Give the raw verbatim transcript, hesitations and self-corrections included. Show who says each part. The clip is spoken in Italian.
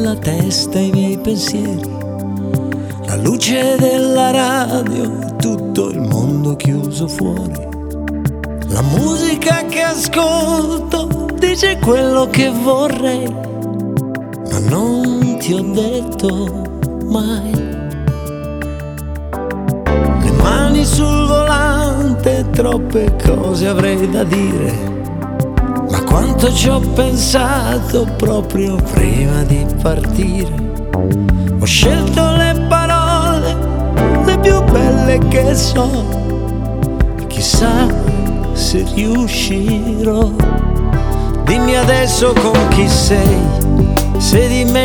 Speaker 1: la testa i miei pensieri, la luce della radio e tutto il mondo chiuso fuori. La musica che ascolto dice quello che vorrei, ma non ti ho detto mai. Le mani sul volante, troppe cose avrei da dire, ma quanto ci ho pensato proprio prima di partire. Ho scelto le parole, le più belle che so, chissà se riuscirò. Dimmi adesso con chi sei, se di me